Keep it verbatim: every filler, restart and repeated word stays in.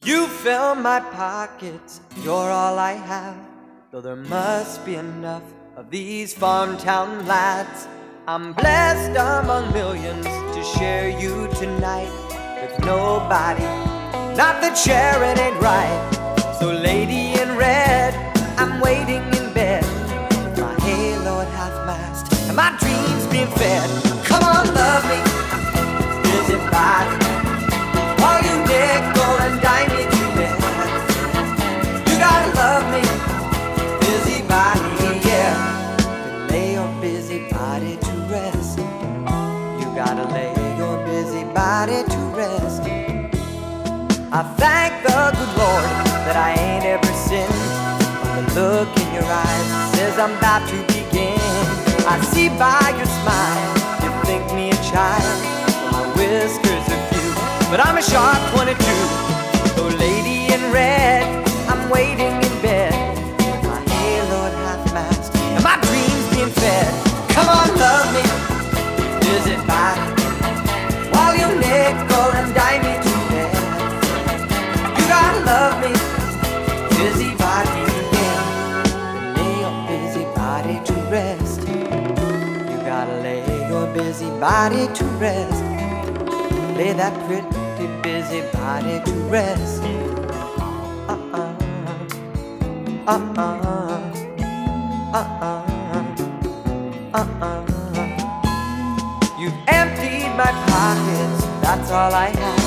You fill my pockets, you're all I have. Though there must be enough of these farm town lads. I'm blessed among millions to share you tonight with nobody. Not that sharing ain't right. So lady in red, I'm waiting in bed with my halo at half-mast and my dreams being fed. Come on, love me, busy body. All you nickel and dime me to death. You gotta love me, busy body, yeah. To lay your busy body to rest. You gotta lay your busy body to rest. I thank the good Lord that I ain't ever sinned. But the look in your eyes says I'm about to begin. I see by your smile you think me a child. My whiskers are few, but I'm a sharp twenty-two. Oh, lady in red, I'm waiting in bed with my halo at half-mast and my dreams being fed. Come on, love me, busy body. While you nickel and dime me to death. You gotta love me, busy body, yeah. Lay your busy body to rest. You gotta lay your busy body to rest. Lay that pretty busy body to rest. Uh-uh, uh-uh, uh-uh, uh-uh. You've emptied my pockets, that's all I have.